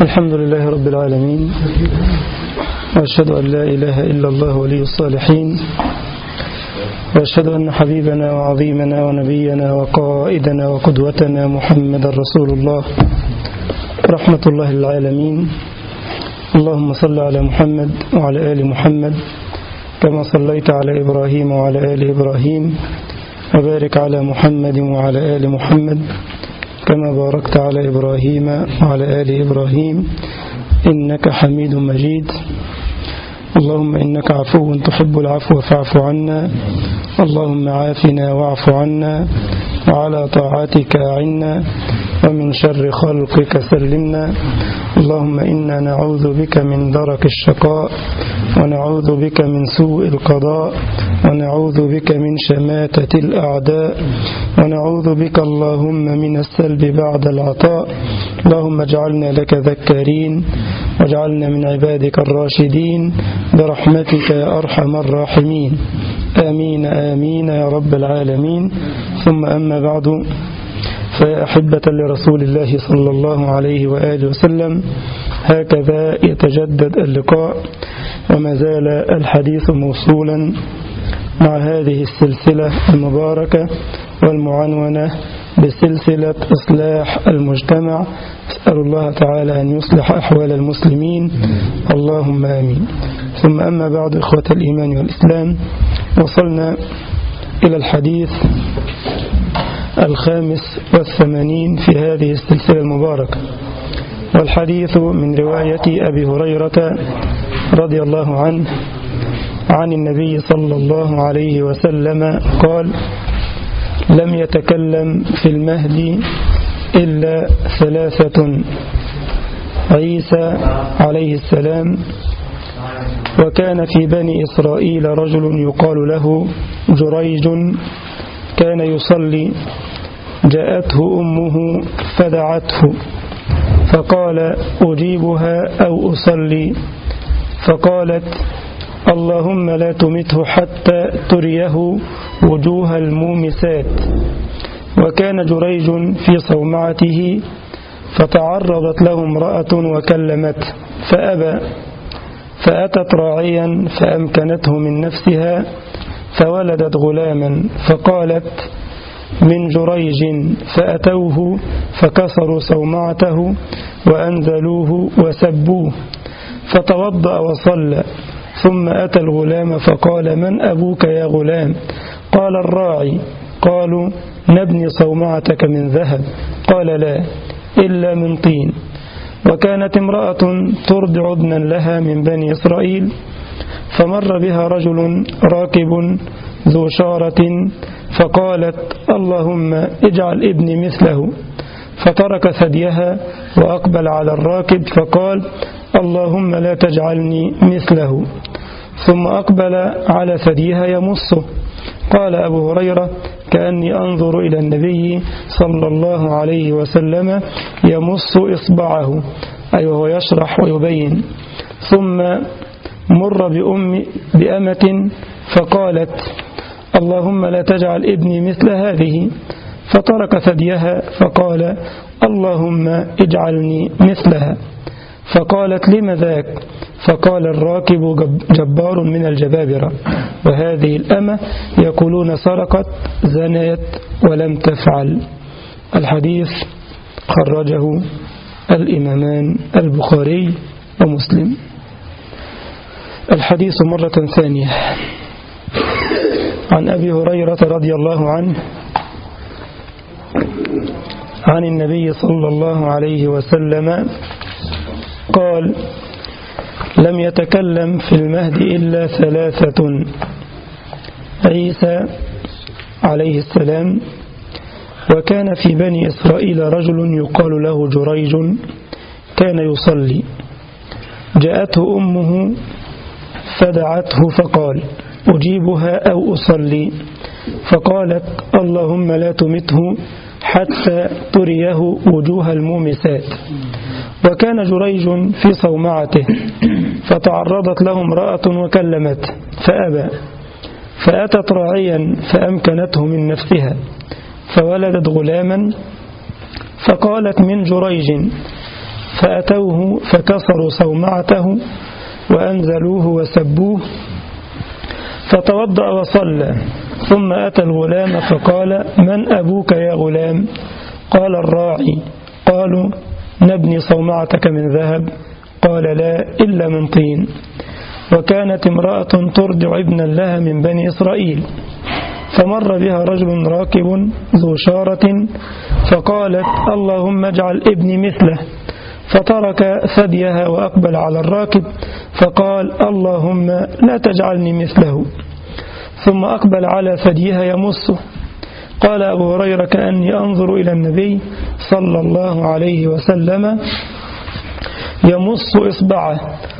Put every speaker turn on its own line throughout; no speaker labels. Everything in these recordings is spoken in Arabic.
الحمد لله رب العالمين، وأشهد أن لا إله إلا الله ولي الصالحين، وأشهد أن حبيبنا وعظيمنا ونبينا وقائدنا وقدوتنا محمد رسول الله رحمة الله للعالمين. اللهم صل على محمد وعلى آل محمد كما صليت على إبراهيم وعلى آل إبراهيم، وبارك على محمد وعلى آل محمد كما باركت على إبراهيم وعلى آل إبراهيم إنك حميد مجيد. اللهم إنك عفو تحب العفو فاعف عنا، اللهم عافنا واعف عنا، وعلى طاعتك أعنا، ومن شر خلقك سلمنا. اللهم إنا نعوذ بك من درك الشقاء، ونعوذ بك من سوء القضاء، ونعوذ بك من شماتة الأعداء، ونعوذ بك اللهم من السلب بعد العطاء. اللهم اجعلنا لك ذكارين، واجعلنا من عبادك الراشدين برحمتك يا أرحم الراحمين. آمين آمين يا رب العالمين. ثم أما بعد، فيا أحبة لرسول الله صلى الله عليه وآله وسلم، هكذا يتجدد اللقاء، وما زال الحديث موصولا مع هذه السلسلة المباركة والمعنونة بسلسلة إصلاح المجتمع. أسأل الله تعالى أن يصلح أحوال المسلمين، اللهم آمين. ثم أما بعد، إخوة الإيمان والإسلام، وصلنا إلى الحديث 85 في هذه السلسلة المباركة، والحديث من رواية أبي هريرة رضي الله عنه عن النبي صلى الله عليه وسلم قال: لم يتكلم في المهد إلا ثلاثة: عيسى عليه السلام، وكان في بني إسرائيل رجل يقال له جريج كان يصلي، جاءته أمه فدعته فقال: أجيبها أو أصلي؟ فقالت: اللهم لا تمته حتى تريه وجوه المومسات. وكان جريج في صومعته، فتعرضت له امرأة وكلمته فأبى، فأتت راعيا فأمكنته من نفسها فولدت غلاما، فقالت: من جريج. فأتوه فكسروا صومعته وأنزلوه وسبوه، فتوضأ وصلى، ثم أتى الغلام فقال: من أبوك يا غلام؟ قال: الراعي. قالوا: نبني صومعتك من ذهب؟ قال: لا، إلا من طين. وكانت امرأة ترضع ابنا لها من بني إسرائيل، فمر بها رجل راكب ذو شارة، فقالت: اللهم اجعل ابني مثله. فترك ثديها وأقبل على الراكب فقال: اللهم لا تجعلني مثله. ثم أقبل على ثديها يمصه. قال أبو هريرة: كأني أنظر إلى النبي صلى الله عليه وسلم يمص إصبعه، أي وهو يشرح ويبين. ثم مر بأمة فقالت: اللهم لا تجعل ابني مثل هذه. فترك ثديها فقال: اللهم اجعلني مثلها. فقالت: لم ذاك؟ فقال: الراكب جبار من الجبابرة، وهذه الأمة يقولون سرقت زنيت ولم تفعل. الحديث خرجه الإمامان البخاري ومسلم. الحديث مرة ثانية عن أبي هريرة رضي الله عنه عن النبي صلى الله عليه وسلم قال: لم يتكلم في المهد إلا ثلاثة: عيسى عليه السلام، وكان في بني إسرائيل رجل يقال له جريج كان يصلي، جاءته أمه فدعته فقال: أجيبها أو أصلي؟ فقالت: اللهم لا تمته حتى تريه وجوه المومسات. وكان جريج في صومعته، فتعرضت له امرأة وكلمته فأبى، فأتت راعيا فأمكنته من نفسها فولدت غلاما، فقالت: من جريج. فأتوه فكسروا صومعته وأنزلوه وسبوه، فتوضأ وصلى، ثم أتى الغلام فقال: من أبوك يا غلام؟ قال: الراعي. قالوا: نبني صومعتك من ذهب؟ قال: لا، إلا من طين. وكانت امرأة ترضع ابنا لها من بني إسرائيل، فمر بها رجل راكب ذو شارة فقالت: اللهم اجعل ابني مثله، فترك ثديها وأقبل على الراكب فقال: اللهم لا تجعلني مثله، ثم أقبل على ثديها يمصه. قال أبو هريرة: كأني أنظر إلى النبي صلى الله عليه وسلم يمص إصبعه،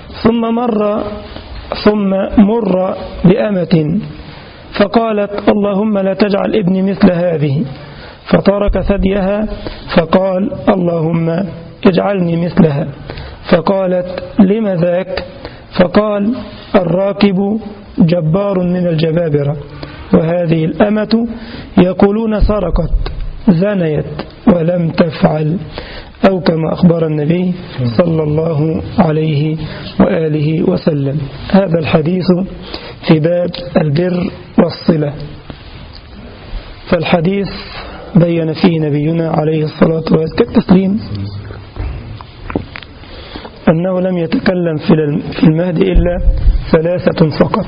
ثم مر بأمة فقالت: اللهم لا تجعل ابني مثل هذه، فترك ثديها فقال: اللهم اجعلني مثلها. فقالت: لم ذاك؟ فقال: الراكب جبار من الجبابرة، وهذه الأمة يقولون سرقت، زنيت ولم تفعل، أو كما أخبر النبي صلى الله عليه وآله وسلم. هذا الحديث في باب البر والصلة. فالحديث بين فيه نبينا عليه الصلاة والتسليم أنه لم يتكلم في المهد إلا 3 فقط،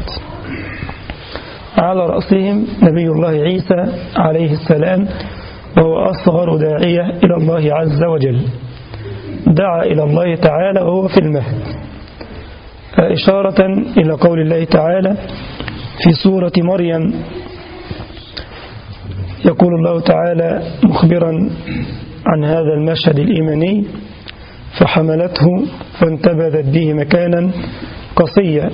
على رأسهم نبي الله عيسى عليه السلام، وهو أصغر داعية إلى الله عز وجل، دعا إلى الله تعالى وهو في المهد، إشارة إلى قول الله تعالى في سورة مريم، يقول الله تعالى مخبرا عن هذا المشهد الإيماني: فحملته فانتبذت به مكانا قصيا،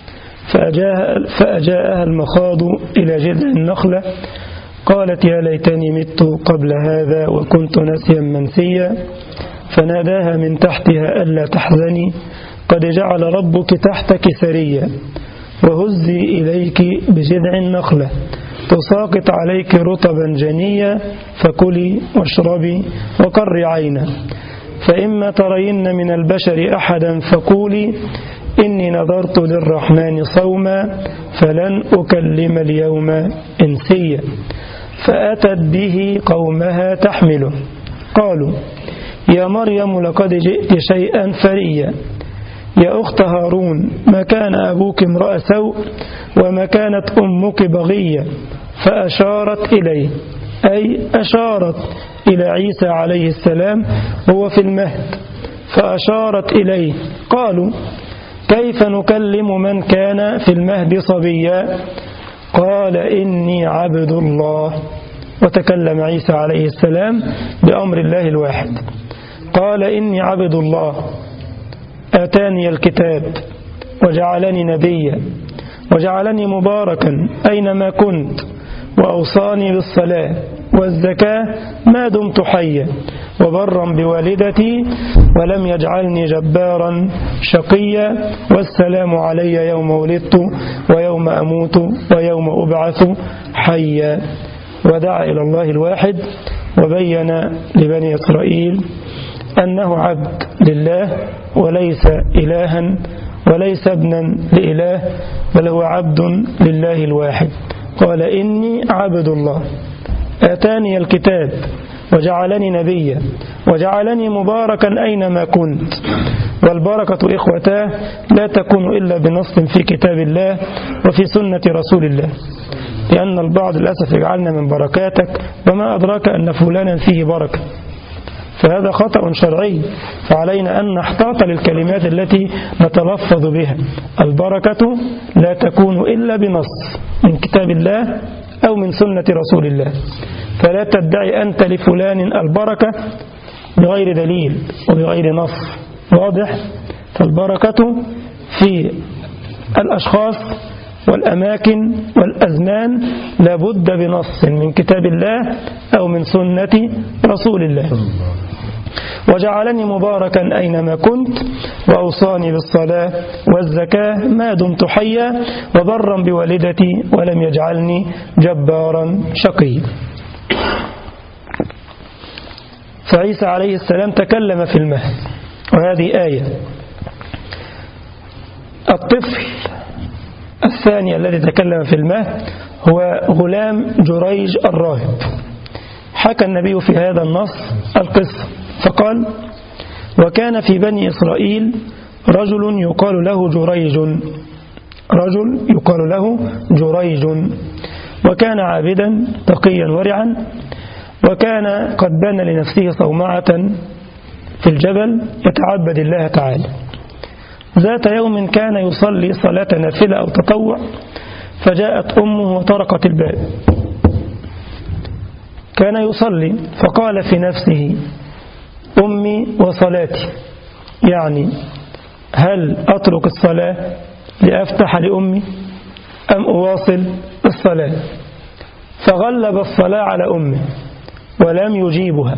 فأجاءها المخاض إلى جذع النخلة قالت: يا ليتني مت قبل هذا وكنت نسيا منسيا، فناداها من تحتها ألا تحزني قد جعل ربك تحتك سريا، وهزي إليك بجذع النخلة تساقط عليك رطبا جنيا، فكلي واشربي وقري عينا، فإما ترين من البشر أحدا فقولي إني نذرت للرحمن صوما فلن أكلم اليوم إنسيا. فأتت به قومها تحمله، قالوا: يا مريم لقد جئت شيئا فريا، يا أخت هارون ما كان أبوك امرأ سوء وما كانت أمك بغية. فأشارت إليه، أي أشارت إلى عيسى عليه السلام وهو في المهد، فأشارت إليه. قالوا: كيف نكلم من كان في المهد صبيا؟ قال: إني عبد الله. وتكلم عيسى عليه السلام بأمر الله الواحد، قال: إني عبد الله آتاني الكتاب وجعلني نبيا وجعلني مباركا أينما كنت وأوصاني بالصلاة والزكاة ما دمت حيا وبرا بوالدتي ولم يجعلني جبارا شقيا، والسلام علي يوم ولدت ويوم أموت ويوم أبعث حيا. ودعا إلى الله الواحد، وبين لبني إسرائيل أنه عبد لله وليس إلها وليس ابنا لإله، بل هو عبد لله الواحد. قال: إني عبد الله آتاني الكتاب وجعلني نبيا وجعلني مباركا أينما كنت. والبركة إخوتاه لا تكون إلا بنص في كتاب الله وفي سنة رسول الله، لأن البعض للأسف يجعلنا من بركاتك وما أدراك أن فلانا فيه بركة، فهذا خطأ شرعي، فعلينا أن نحتاط للكلمات التي نتلفظ بها. البركة لا تكون إلا بنص من كتاب الله أو من سنة رسول الله، فلا تدعي أنت لفلان البركة بغير دليل وبغير نص واضح. فالبركة في الأشخاص والأماكن والأزمان لابد بنص من كتاب الله أو من سنة رسول الله. وجعلني مباركا أينما كنت وأوصاني بالصلاة والزكاة ما دمت حيا وبرا بوالدتي ولم يجعلني جبارا شقيا. فعيسى عليه السلام تكلم في المهد وهذه آية. الطفل الثاني الذي تكلم في المهد هو غلام جريج الراهب. حكى النبي في هذا النص القصة فقال: وكان في بني إسرائيل رجل يقال له جريج وكان عابدا تقيا ورعا، وكان قد بنى لنفسه صومعة في الجبل يتعبد الله تعالى. ذات يوم كان يصلي صلاة نافلة أو تطوع، فجاءت أمه وطرقت الباب. كان يصلي فقال في نفسه: أمي وصلاتي، يعني هل أترك الصلاة لأفتح لأمي أم أواصل الصلاة؟ فغلب الصلاة على أمه ولم يجيبها،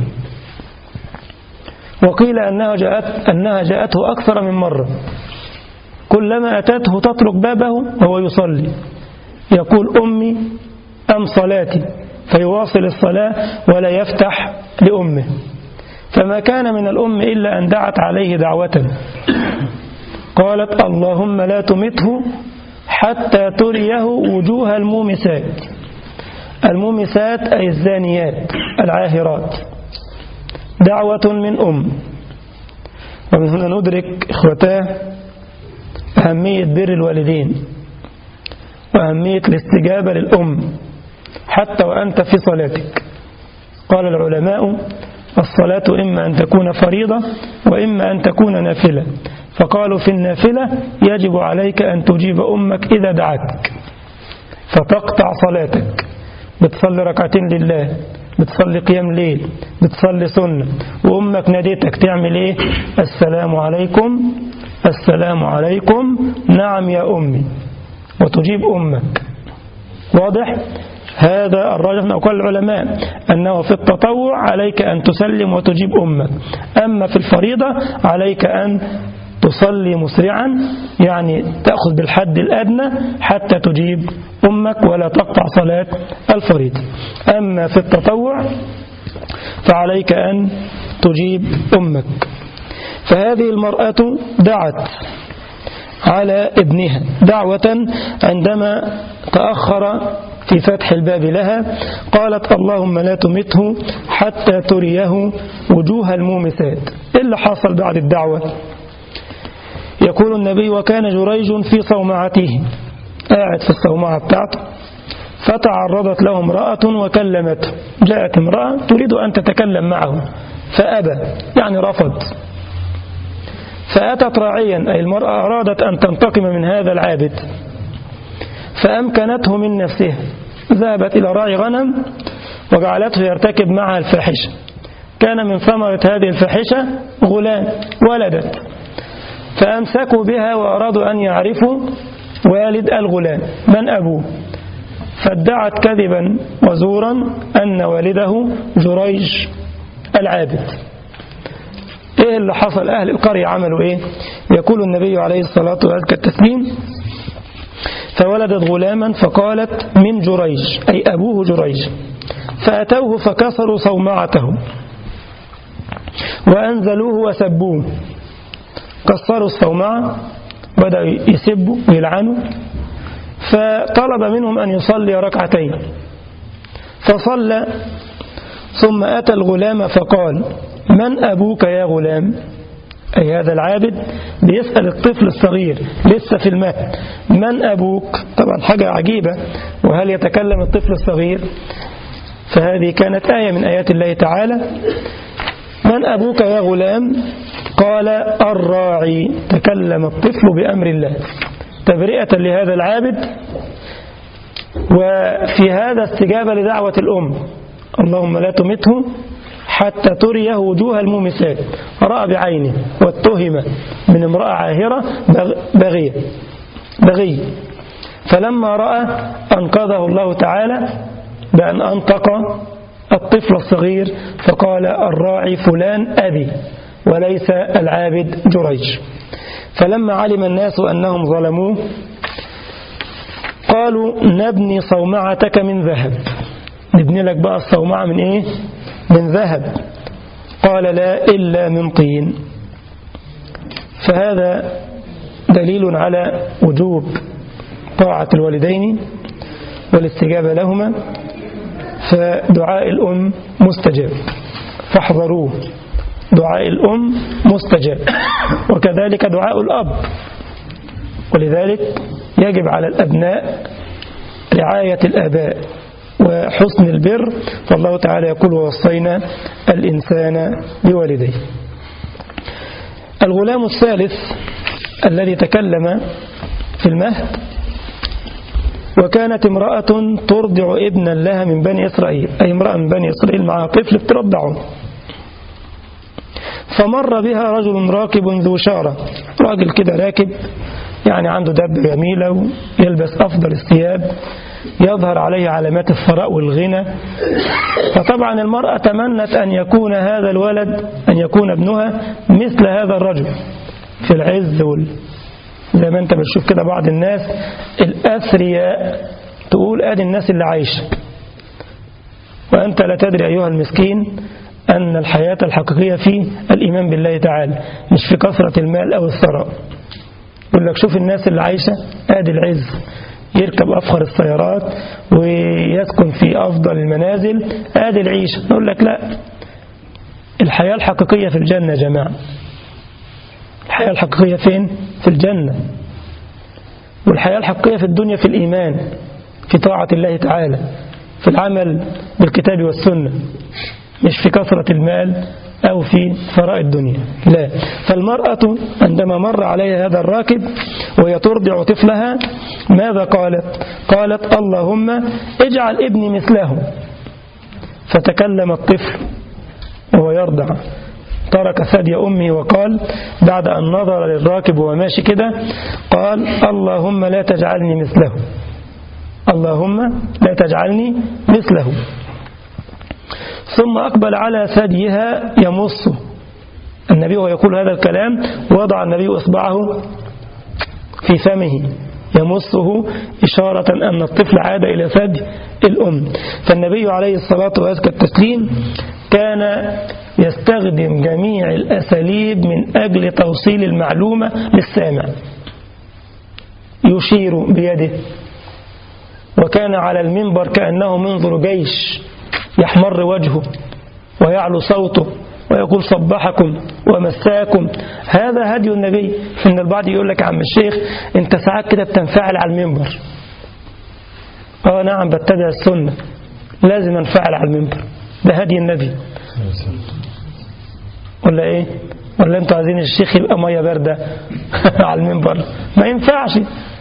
وقيل أنها جاءته أكثر من مرة، كلما أتته تطرق بابه وهو يصلي يقول: أمي أم صلاتي، فيواصل الصلاة ولا يفتح لأمه. فما كان من الأم إلا أن دعت عليه دعوة، قالت: اللهم لا تمته حتى تريه وجوه المومسات أي الزانيات العاهرات. دعوة من أم. ومن هنا ندرك إخوتاه أهمية بر الوالدين وأهمية الاستجابة للأم حتى وأنت في صلاتك. قال العلماء: الصلاة إما أن تكون فريضة وإما أن تكون نافلة، فقالوا في النافلة يجب عليك أن تجيب أمك إذا دعتك، فتقطع صلاتك، بتصلي ركعتين لله، بتصلي قيام ليل، بتصلي سنة، وأمك ناديتك تعمل إيه؟ السلام عليكم، السلام عليكم، نعم يا أمي، وتجيب أمك. واضح؟ هذا الراجح من أقوال العلماء أنه في التطوع عليك أن تسلم وتجيب أمك، أما في الفريضة عليك أن تصلي مسرعا، يعني تأخذ بالحد الأدنى حتى تجيب أمك ولا تقطع صلاة الفريضة. أما في التطوع فعليك أن تجيب أمك. فهذه المرأة دعت على ابنها دعوة عندما تأخر في فتح الباب لها، قالت: اللهم لا تمته حتى تريه وجوه المومسات. إيه اللي حصل بعد الدعوة؟ يقول النبي: وكان جريج في صومعته، قاعد في الصومعة بتاعته، فتعرضت له امرأة وكلمته. جاءت امرأة تريد أن تتكلم معه فأبى، يعني رفض. فأتت راعيا، أي المرأة أرادت أن تنتقم من هذا العابد، فأمكنته من نفسها، ذهبت إلى راعي غنم وجعلته يرتكب معها الفاحشة. كان من ثمرة هذه الفاحشة غلام ولدت، فأمسكوا بها وأرادوا أن يعرفوا والد الغلام من أبوه، فادعت كذبا وزورا أن والده جريج العابد. إيه اللي حصل؟ أهل القرية عملوا إيه؟ يقول النبي عليه الصلاة والتسليم: فولدت غلاما فقالت: من جريج، أي أبوه جريج. فأتوه فكسروا صومعته وأنزلوه وسبوه، كسروا الصومعة، بدأوا يسبوا ويلعنوا. فطلب منهم أن يصلي ركعتين، فصلى، ثم أتى الغلام فقال: من أبوك يا غلام؟ أي هذا العابد بيسأل الطفل الصغير لسه في المهد: من أبوك؟ طبعا حاجة عجيبة، وهل يتكلم الطفل الصغير؟ فهذه كانت آية من آيات الله تعالى. من أبوك يا غلام؟ قال: الراعي. تكلم الطفل بأمر الله تبرئة لهذا العابد، وفي هذا استجابة لدعوة الأم: اللهم لا تمته حتى تريه وجوه المومسات. رأى بعينه واتهم من امرأة عاهرة بغي، فلما رأى أنقذه الله تعالى بأن أنطق الطفل الصغير فقال: الراعي فلان أبي وليس العابد جريج. فلما علم الناس أنهم ظلموه قالوا: نبني صومعتك من ذهب. نبني لك بقى الصومعة من إيه؟ من ذهب. قال: لا، إلا من طين. فهذا دليل على وجوب طاعة الوالدين والاستجابة لهما. فدعاء الأم مستجاب، فاحذروه، دعاء الأم مستجاب، وكذلك دعاء الأب. ولذلك يجب على الأبناء رعاية الآباء وحسن البر. فالله تعالى يقول: ووصينا الإنسان بوالديه. الغلام الثالث الذي تكلم في المهد: وكانت امرأة ترضع ابنا لها من بني إسرائيل، أي امرأة من بني إسرائيل معها طفل بترضعه، فمر بها رجل راكب ذو شارة، راجل كده راكب يعني عنده دابة جميلة ويلبس أفضل الثياب، يظهر عليه علامات الثراء والغنى. فطبعا المرأة تمنت أن يكون هذا الولد، أن يكون ابنها مثل هذا الرجل في العز زي ما انت بتشوف كده بعض الناس الأثرياء تقول آدي الناس اللي عايشة، وأنت لا تدري أيها المسكين أن الحياة الحقيقية في الإيمان بالله تعالى، مش في كثرة المال أو الثراء. يقول لك شوف الناس اللي عايشة، آدي العز، يركب أفخر السيارات ويسكن في أفضل المنازل، آدي العيشة. نقول لك لا، الحياة الحقيقية في الجنة يا جماعة. الحياة الحقيقية فين؟ في الجنة. والحياة الحقيقية في الدنيا في الإيمان، في طاعة الله تعالى، في العمل بالكتاب والسنة، مش في كثرة المال أو في ثراء الدنيا. لا. فالمرأة عندما مر عليها هذا الراكب وهي ترضع طفلها ماذا قالت؟ قالت: اللهم اجعل ابني مثله. فتكلم الطفل وهو يرضع، ترك ثدي أمه وقال بعد أن نظر للراكب وهو ماشي كده، قال: اللهم لا تجعلني مثله، اللهم لا تجعلني مثله. ثم أقبل على ثديها يمصه. النبي وهو يقول هذا الكلام وضع النبي إصبعه في فمه يمصه، إشارة أن الطفل عاد إلى ثدي الأم. فالنبي عليه الصلاة والتسليم كان يستخدم جميع الأساليب من أجل توصيل المعلومة للسامع. يشير بيده، وكان على المنبر كأنه منظر جيش، يحمر وجهه ويعلو صوته ويقول: صبحكم ومساكم. هذا هدي النبي. إن البعض يقول لك: عم الشيخ انت ساعات كده بتنفعل على المنبر. نعم، بتبع السنة، لازم انفعل على المنبر، ده هدي النبي. ولا ايه؟ ولا انتوا عايزين الشيخ يبقى ميه بارده على المنبر؟ ما ينفعش،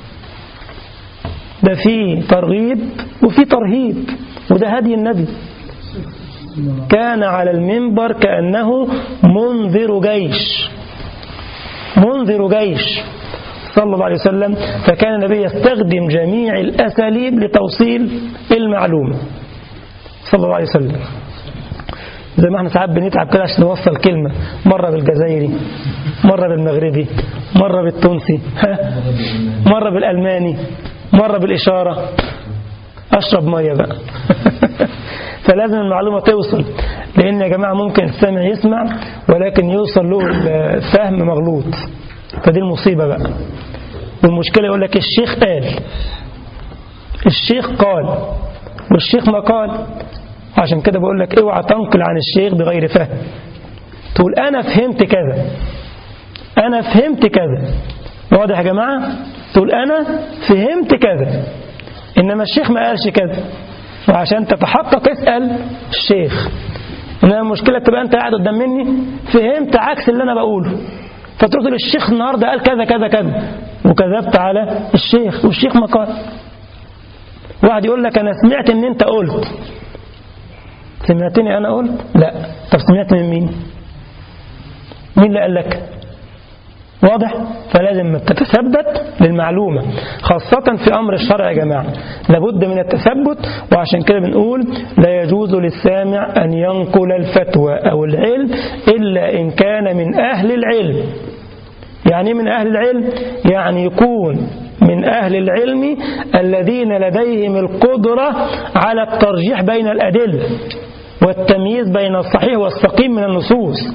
ده فيه ترغيب وفيه ترهيب، وده هدي النبي. كان على المنبر كأنه منذر جيش، منذر جيش صلى الله عليه وسلم. فكان النبي يستخدم جميع الأساليب لتوصيل المعلومة صلى الله عليه وسلم. زي ما احنا ساعات بنتعب كده عشان نوصل كلمة، مرة بالجزائري، مرة بالمغربي، مرة بالتونسي، مرة بالألماني، مرة بالإشارة. أشرب مية بقى فلازم المعلومة توصل، لأن يا جماعة ممكن السامع يسمع ولكن يوصل له الفهم مغلوط، فدي المصيبة بقى. والمشكلة يقول لك الشيخ قال، الشيخ قال، والشيخ ما قال. عشان كده بقول لك اوعى تنقل عن الشيخ بغير فهم. تقول أنا فهمت كذا، أنا فهمت كذا. واضح يا جماعة؟ تقول أنا فهمت كذا، إنما الشيخ ما قالش كذا. وعشان تتحقق اسأل الشيخ. إنما المشكلة تبقى أنت قاعد قدام مني فهمت عكس اللي أنا بقوله، فتروح تقول الشيخ النهاردة قال كذا كذا كذا، وكذبت على الشيخ والشيخ ما قال. واحد يقول لك أنا سمعت إن أنت قلت. سمعتني أنا قلت؟ لا. طب سمعت من مين؟ مين اللي قال لك؟ واضح؟ فلازم تتثبت للمعلومة، خاصة في أمر الشرع يا جماعة، لابد من التثبت. وعشان كده بنقول لا يجوز للسامع أن ينقل الفتوى أو العلم إلا إن كان من أهل العلم. يعني من أهل العلم؟ يعني يكون من أهل العلم الذين لديهم القدرة على الترجيح بين الأدلة والتمييز بين الصحيح والسقيم من النصوص.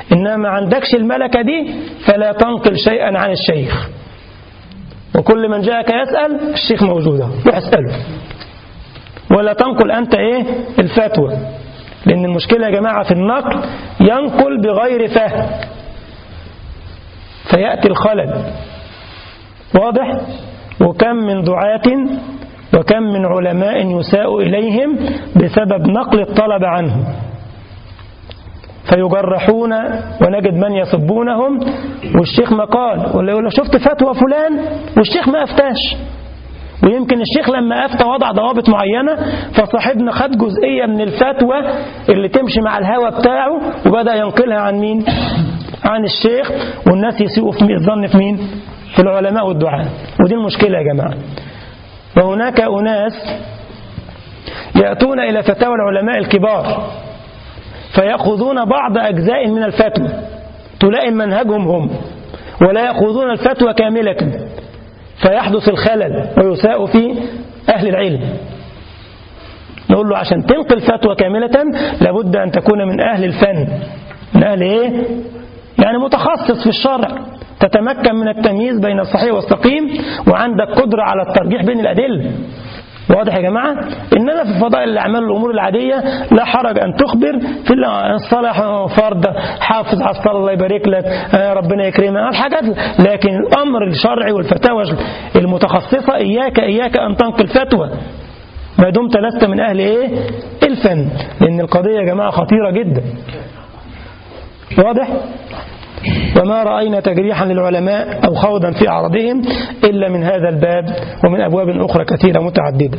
إنما ما عندكش الملكة دي فلا تنقل شيئا عن الشيخ، وكل من جاءك يسأل الشيخ موجودة روح اسأله، ولا تنقل أنت الفتوى، لأن المشكلة يا جماعة في النقل ينقل بغير فهم فيأتي الخلل. واضح؟ وكم من دعاة وكم من علماء يساء إليهم بسبب نقل الطلب عنهم فيجرحون، ونجد من يسبونهم والشيخ ما قال، ولا يقول شفت فتوى فلان والشيخ ما أفتاش، ويمكن الشيخ لما أفتى وضع ضوابط معينة فصاحبنا خد جزئية من الفتوى اللي تمشي مع الهوى بتاعه وبدأ ينقلها عن مين؟ عن الشيخ، والناس يسيئوا في الظن في مين؟ في العلماء والدعاء. ودي المشكلة يا جماعة. وهناك أناس يأتون إلى فتاوى العلماء الكبار فيأخذون بعض أجزاء من الفتوى تلائم منهجهم هم، ولا يأخذون الفتوى كاملة فيحدث الخلل ويساء في أهل العلم. نقول له عشان تنقل فتوى كاملة لابد أن تكون من أهل الفن، من أهل يعني متخصص في الشرع، تتمكن من التمييز بين الصحيح والسقيم، وعندك قدرة على الترجيح بين الأدلة. واضح يا جماعة؟ إنما في فضائل الأعمال الأمور العادية لا حرج أن تخبر في الصلاة فرض، حافظ على الصلاة الله يبارك لك، ربنا يكرمك، الحاجات. لكن الأمر الشرعي والفتاوى المتخصصة إياك أن تنقل فتوى ما دمت لست من أهل الفن، لأن القضية يا جماعة خطيرة جدا. واضح؟ وما رأينا تجريحا للعلماء أو خوضا في أعراضهم إلا من هذا الباب ومن أبواب أخرى كثيرة متعددة.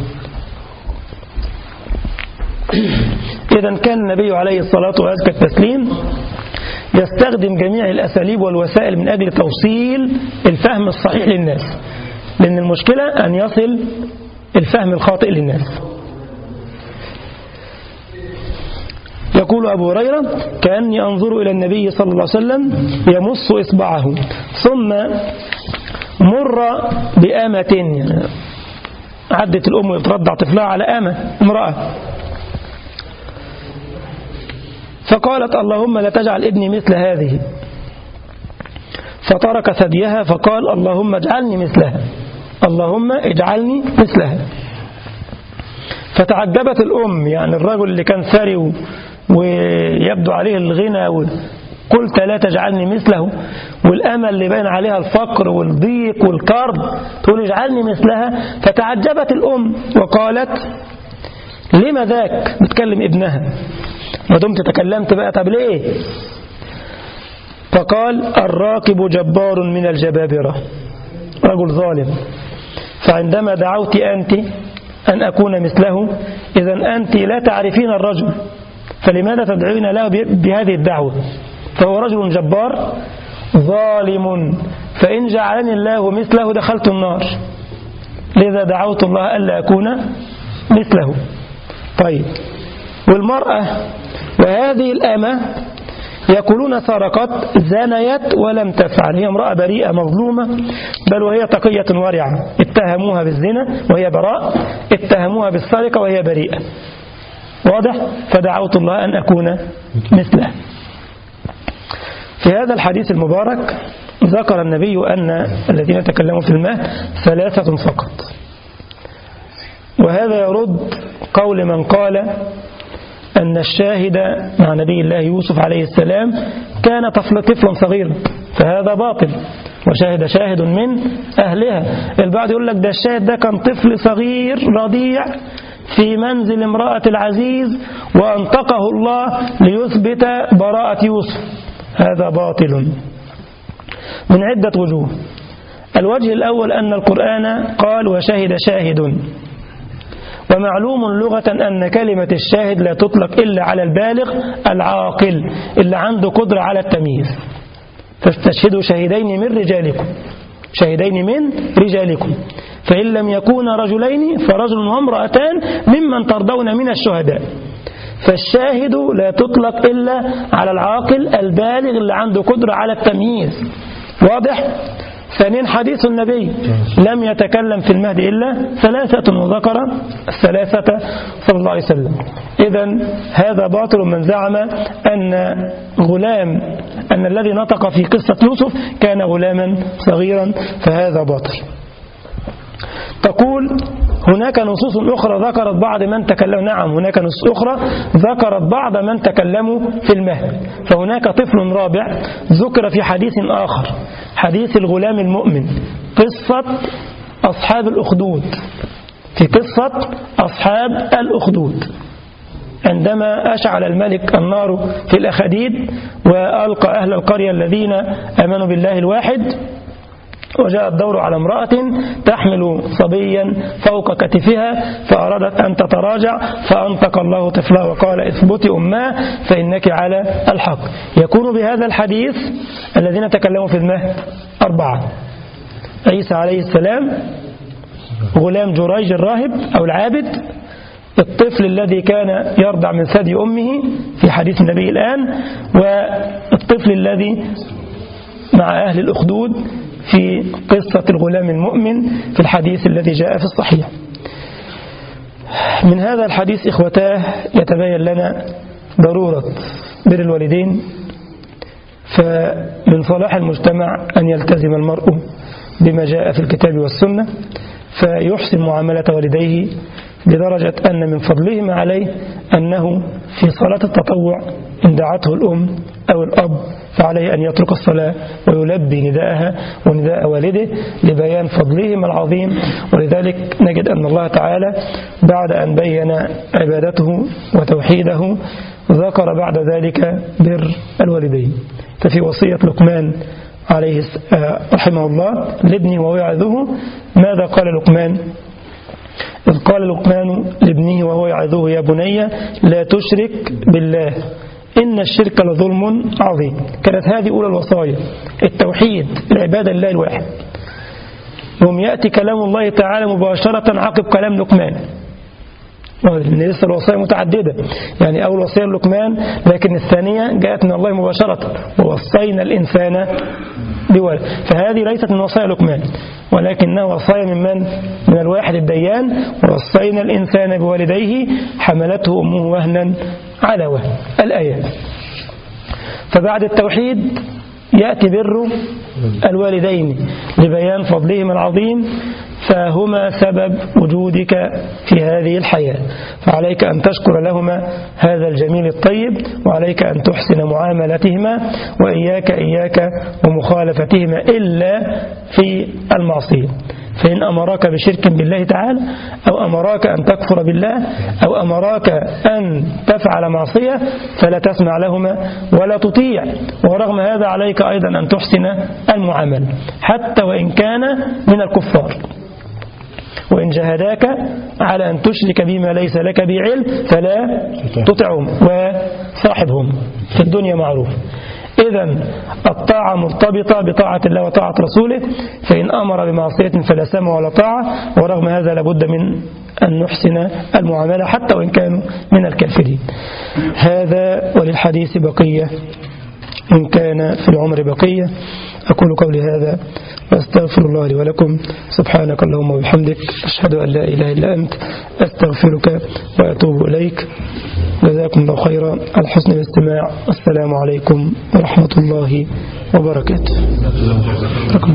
إذن كان النبي عليه الصلاة والتسليم يستخدم جميع الأساليب والوسائل من أجل توصيل الفهم الصحيح للناس، لأن المشكلة أن يصل الفهم الخاطئ للناس. يقول أبو هريرة كأني أنظر إلى النبي صلى الله عليه وسلم يمص إصبعه ثم مر بآمة، يعني عدت الأم ترضع طفلها على امرأة، فقالت اللهم لا تجعل ابني مثل هذه، فترك ثديها فقال اللهم اجعلني مثلها، اللهم اجعلني مثلها. فتعجبت الأم، يعني الرجل اللي كان ثري ويبدو عليه الغنى قلت لا تجعلني مثله، والأمل اللي بين عليها الفقر والضيق والكرب تقول اجعلني مثلها. فتعجبت الأم وقالت لما ذاك؟ بتكلم ابنها، ما دمت تكلمت بقى طب ليه؟ فقال الراكب جبار من الجبابرة، رجل ظالم، فعندما دعوت أنت أن أكون مثله إذن أنت لا تعرفين الرجل، فلماذا تدعين له بهذه الدعوة؟ فهو رجل جبار ظالم، فإن جعلني الله مثله دخلت النار، لذا دعوت الله ألا أكون مثله. طيب، والمرأة وهذه الأمة يقولون سرقت زنيت ولم تفعل، هي امرأة بريئة مظلومة، بل وهي تقية ورعة، اتهموها بالزنا وهي براء، اتهموها بالسرقة وهي بريئة. واضح؟ فدعوت الله أن أكون مثله. في هذا الحديث المبارك ذكر النبي أن الذين تكلموا في المهد 3 فقط، وهذا يرد قول من قال أن الشاهد مع نبي الله يوسف عليه السلام كان طفلا صغيرا، فهذا باطل، وشاهد شاهد من أهلها. البعض يقول لك ده الشاهد ده كان طفل صغير رضيع في منزل امرأة العزيز وأنطقه الله ليثبت براءة يوسف، هذا باطل من عدة وجوه. الوجه الأول أن القرآن قال وشهد شاهد، ومعلوم لغة أن كلمة الشاهد لا تطلق إلا على البالغ العاقل اللي عنده قدرة على التمييز. فاستشهدوا شهيدين من رجالكم، شهيدين من رجالكم، فإن لم يكونا رجلين فرجل وامرأتان ممن ترضون من الشهداء. فالشاهد لا تطلق إلا على العاقل البالغ اللي عنده قدرة على التمييز. واضح؟ ثانيا حديث النبي لم يتكلم في المهد إلا ثلاثة، وذكر الثلاثة صلى الله عليه وسلم. إذن هذا باطل من زعم أن الذي نطق في قصة يوسف كان غلاما صغيرا، فهذا باطل. تقول هناك نصوص أخرى ذكرت بعض من تكلموا. نعم، هناك نصوص أخرى ذكرت بعض من تكلموا في المهد. فهناك طفل رابع ذكر في حديث آخر، حديث الغلام المؤمن، قصة أصحاب الأخدود. في قصة أصحاب الأخدود عندما أشعل الملك النار في الأخديد وألقى أهل القرية الذين آمنوا بالله الواحد، وجاء الدور على امرأة تحمل صبيا فوق كتفها فأرادت أن تتراجع، فأنطق الله طفلها وقال اثبتي أماه فإنك على الحق. يكون بهذا الحديث الذين تكلموا في المهد 4: عيسى عليه السلام، غلام جريج الراهب أو العابد، الطفل الذي كان يرضع من ثدي أمه في حديث النبي الآن، والطفل الذي مع أهل الأخدود في قصة الغلام المؤمن في الحديث الذي جاء في الصحيح. من هذا الحديث إخوتاه يتبين لنا ضرورة بر الوالدين، فمن صلاح المجتمع أن يلتزم المرء بما جاء في الكتاب والسنة، فيحسن معاملة والديه لدرجة أن من فضلهما عليه أنه في صلاة التطوع إن دعته الأم أو الأب فعليه أن يترك الصلاة ويلبي نداءها ونداء والده لبيان فضلهما العظيم. ولذلك نجد أن الله تعالى بعد أن بين عبادته وتوحيده ذكر بعد ذلك بر الوالدين. ففي وصية لقمان عليه رحمه الله لابنه وهو يعظه ماذا قال لقمان؟ إذ قال لقمان لابنه وهو يعظه يا بني لا تشرك بالله إن الشرك لظلم عظيم. كانت هذه أولى الوصايا، التوحيد، العبادة لله الواحد. يوم يأتي كلام الله تعالى مباشرة عقب كلام لقمان، لأن لسه الوصايا متعددة، يعني أول وصية لقمان لكن الثانية جاءت من الله مباشرة، ووصينا الإنسان بولده. فهذه ليست من وصايا لقمان ولكنها وصايا من الواحد الديان. ووصينا الإنسان بوالديه حملته أمه وهنا على وهن، الآية. فبعد التوحيد يأتي بر الوالدين لبيان فضلهما العظيم، فهما سبب وجودك في هذه الحياة، فعليك أن تشكر لهما هذا الجميل الطيب، وعليك أن تحسن معاملتهما، وإياك ومخالفتهما إلا في المعصية. فإن أمراك بشرك بالله تعالى أو أمراك أن تكفر بالله أو أمراك أن تفعل معصية فلا تسمع لهما ولا تطيع. ورغم هذا عليك أيضا أن تحسن المعاملة حتى وإن كان من الكفار. وإن جاهداك على أن تشرك بما ليس لك بعلم فلا تطعهم وصاحبهم في الدنيا معروف. إذن الطاعة مرتبطة بطاعة الله وطاعة رسوله، فإن أمر بمعصية فلا سمع ولا طاعة. ورغم هذا لابد من أن نحسن المعاملة حتى وإن كانوا من الكافرين. هذا وللحديث بقية إن كان في العمر بقية. أقول قولي هذا وأستغفر الله لي ولكم. سبحانك اللهم وبحمدك أشهد أن لا إله إلا أنت أستغفرك وأتوب إليك. جزاكم الله خيرا على حسن الاستماع. السلام عليكم ورحمة الله وبركاته.